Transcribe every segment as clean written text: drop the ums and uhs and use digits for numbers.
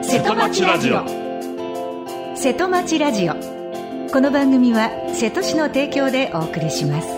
瀬戸町ラジオ。瀬戸町ラジオ、この番組は瀬戸市の提供でお送りします。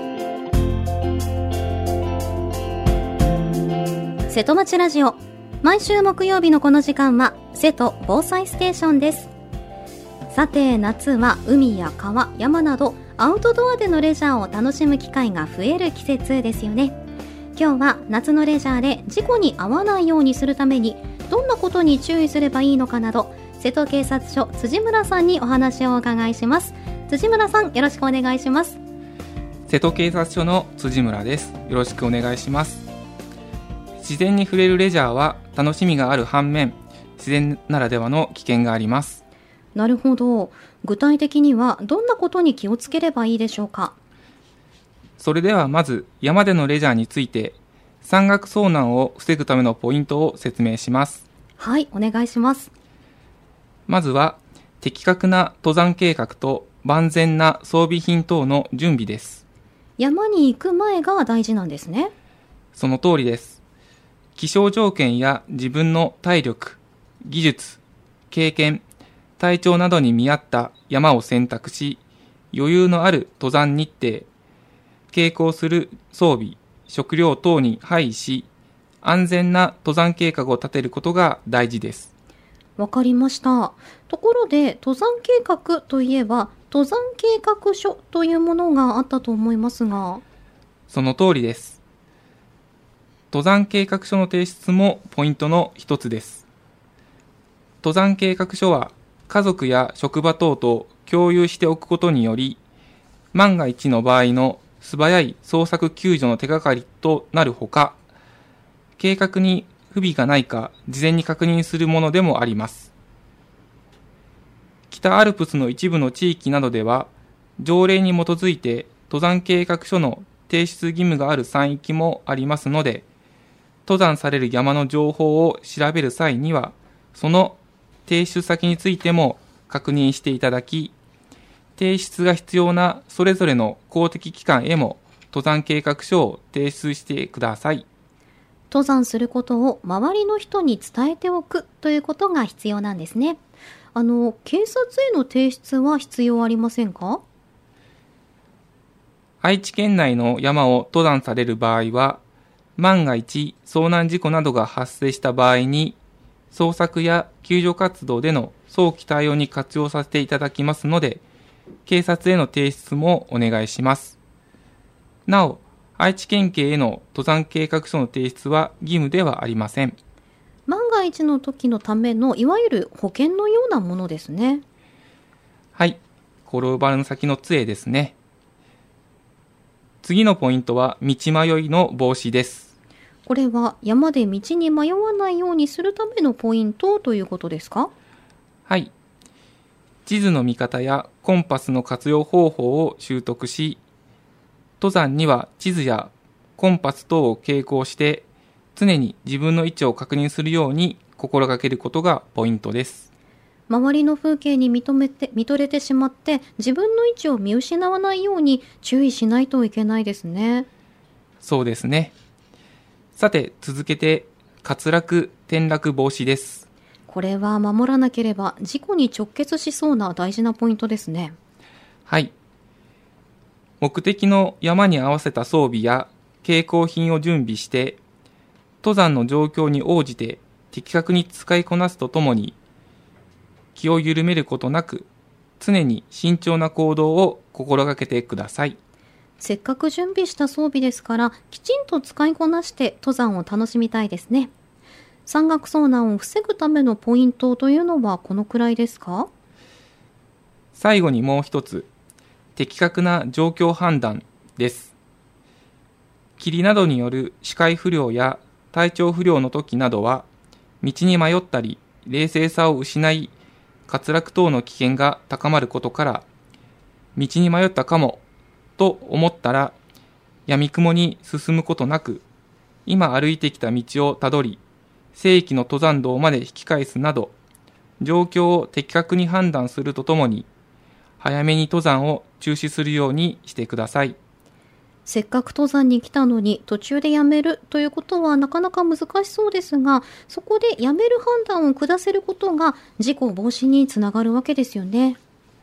瀬戸町ラジオ、毎週木曜日のこの時間は瀬戸防災ステーションです。さて、夏は海や川、山などアウトドアでのレジャーを楽しむ機会が増える季節ですよね。今日は夏のレジャーで事故に遭わないようにするためにどんなことに注意すればいいのかなど、瀬戸警察署辻村さんにお話をお伺いします。辻村さん、よろしくお願いします。 瀬戸警察署の辻村です。よろしくお願いします。自然に触れるレジャーは楽しみがある反面、自然ならではの危険があります。 なるほど。具体的にはどんなことに気をつければいいでしょうか。 それではまず山でのレジャーについて、山岳遭難を防ぐためのポイントを説明します。 はい、お願いします。 まずは的確な登山計画と万全な装備品等の準備です。 山に行く前が大事なんですね。 その通りです。気象条件や自分の体力、技術、経験、体調などに見合った山を選択し、余裕のある登山日程、携行する装備、食料等に配慮し、安全な登山計画を立てることが大事です。 わかりました。ところで、登山計画といえば登山計画書というものがあったと思いますが。 その通りです。登山計画書の提出もポイントの一つです。登山計画書は家族や職場等と共有しておくことにより、万が一の場合の素早い捜索救助の手がかりとなるほか、計画に不備がないか事前に確認するものでもあります。北アルプスの一部の地域などでは、条例に基づいて登山計画書の提出義務がある山域もありますので、登山される山の情報を調べる際には、その提出先についても確認していただき、提出が必要なそれぞれの公的機関へも登山計画書を提出してください。 登山することを周りの人に伝えておくということが必要なんですね。警察への提出は必要ありませんか？ 愛知県内の山を登山される場合は、万が一遭難事故などが発生した場合に、捜索や救助活動での早期対応に活用させていただきますので、警察への提出もお願いします。なお、愛知県警への登山計画書の提出は義務ではありません。 万が一の時のためのいわゆる保険のようなものですね。 はい、転ばぬ先の杖ですね。次のポイントは道迷いの防止です。 これは山で道に迷わないようにするためのポイントということですか？ はい。地図の見方やコンパスの活用方法を習得し、登山には地図やコンパス等を携行して常に自分の位置を確認するように心がけることがポイントです。 周りの風景に見とれてしまって自分の位置を見失わないように注意しないといけないですね。 そうですね。さて、続けて滑落・転落防止です。 これは守らなければ事故に直結しそうな大事なポイントですね。 はい。目的の山に合わせた装備や携行品を準備して、登山の状況に応じて的確に使いこなすとともに、気を緩めることなく、常に慎重な行動を心がけてください。 せっかく準備した装備ですから、きちんと使いこなして登山を楽しみたいですね。山岳遭難を防ぐためのポイントというのはこのくらいですか？ 最後にもう一つ、的確な状況判断です。霧などによる視界不良や体調不良の時などは、道に迷ったり冷静さを失い、滑落等の危険が高まることから、道に迷ったかもと思ったら、闇雲に進むことなく、今歩いてきた道をたどり、正規の登山道まで引き返すなど、状況を的確に判断するとともに、早めに登山を中止するようにしてください。 せっかく登山に来たのに途中でやめるということはなかなか難しそうですが、そこでやめる判断を下せることが事故防止につながるわけですよね。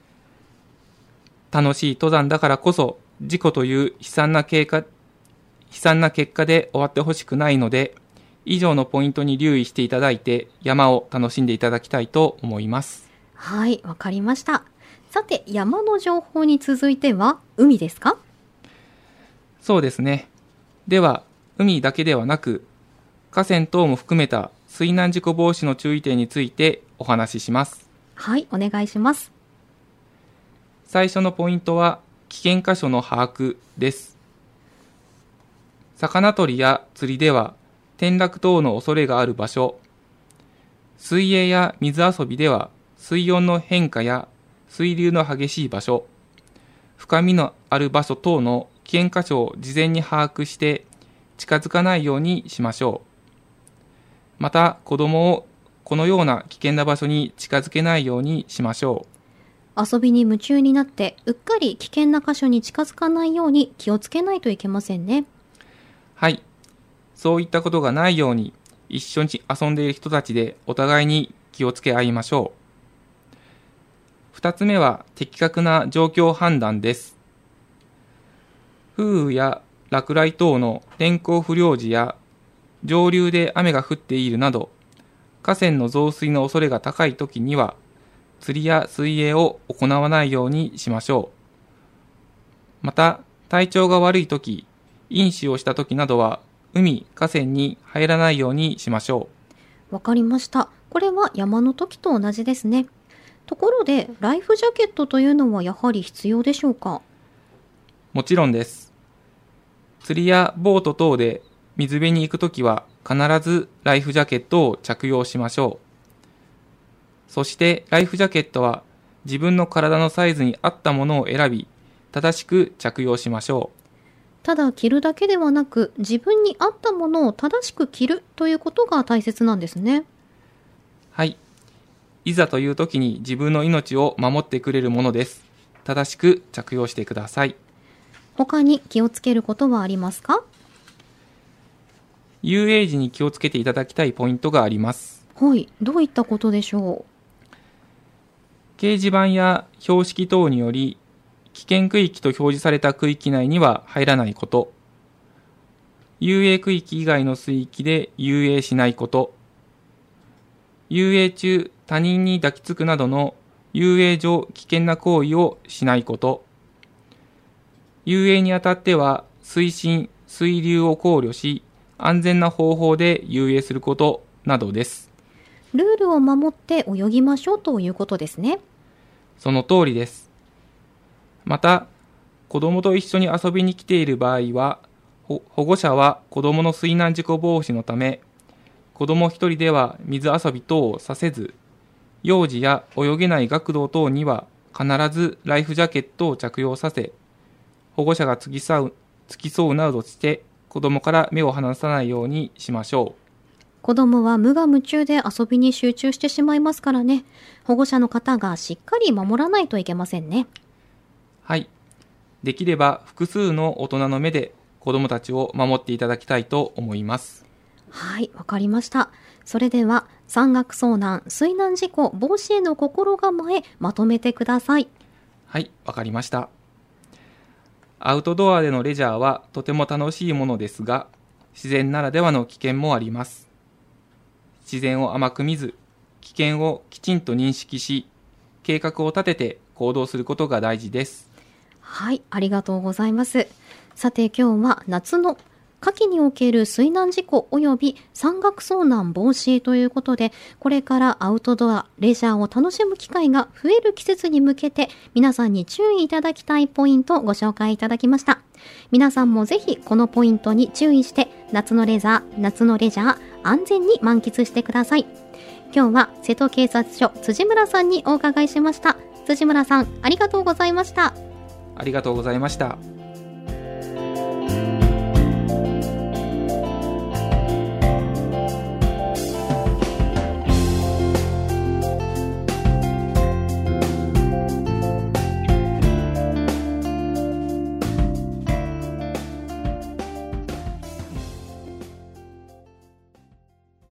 楽しい登山だからこそ、事故という悲惨な結果で終わってほしくないので、以上のポイントに留意していただいて、山を楽しんでいただきたいと思います。 はい、わかりました。さて、山の情報に続いては海ですか？ そうですね。では、海だけではなく、河川等も含めた水難事故防止の注意点についてお話しします。 はい、お願いします。 最初のポイントは、危険箇所の把握です。魚取りや釣りでは、転落等の恐れがある場所、水泳や水遊びでは、水温の変化や水流の激しい場所、深みのある場所等の危険箇所を事前に把握して近づかないようにしましょう。また、子供をこのような危険な場所に近づけないようにしましょう。遊びに夢中になってうっかり危険な箇所に近づかないように気をつけないといけませんね。 はい。そういったことがないように一緒に遊んでいる人たちでお互いに気をつけ合いましょう。2つ目は的確な状況判断です。風雨や落雷等の天候不良時や上流で雨が降っているなど河川の増水の恐れが高いときには釣りや水泳を行わないようにしましょう。また体調が悪いとき、飲酒をしたときなどは海、河川に入らないようにしましょう。わかりました。これは山の時と同じですね。ところでライフジャケットというのはやはり必要でしょうか？ もちろんです。釣りやボート等で水辺に行くときは必ずライフジャケットを着用しましょう。そしてライフジャケットは自分の体のサイズに合ったものを選び、正しく着用しましょう。 ただ着るだけではなく、自分に合ったものを正しく着るということが大切なんですね。 はい。いざという時に自分の命を守ってくれるものです。正しく着用してください。 他に気をつけることはありますか？ 遊泳時に気をつけていただきたいポイントがあります。 はい。どういったことでしょう？ 掲示板や標識等により、危険区域と表示された区域内には入らないこと。遊泳区域以外の水域で遊泳しないこと。遊泳中、他人に抱きつくなどの遊泳上危険な行為をしないこと。遊泳にあたっては水深、水流を考慮し、安全な方法で遊泳することなどです。 ルールを守って泳ぎましょうということですね。 その通りです。また、子供と一緒に遊びに来ている場合は、保護者は子供の水難事故防止のため、子供一人では水遊び等をさせず、幼児や泳げない学童等には必ずライフジャケットを着用させ、保護者が付き添うなどして子供から目を離さないようにしましょう。 子供は無我夢中で遊びに集中してしまいますからね。保護者の方がしっかり守らないといけませんね。 はい。できれば複数の大人の目で子供たちを守っていただきたいと思います。 はい、わかりました。それでは山岳遭難、水難事故防止への心構え、まとめてください。 はい、わかりました。アウトドアでのレジャーはとても楽しいものですが、自然ならではの危険もあります。自然を甘く見ず、危険をきちんと認識し、計画を立てて行動することが大事です。 はい、ありがとうございます。さて今日は夏の夏季における水難事故及び山岳遭難防止ということで、これからアウトドア、レジャーを楽しむ機会が増える季節に向けて皆さんに注意いただきたいポイントをご紹介いただきました。皆さんもぜひこのポイントに注意して夏のレジャー安全に満喫してください。今日は瀬戸警察署辻村さんにお伺いしました。辻村さん、ありがとうございました。 ありがとうございました。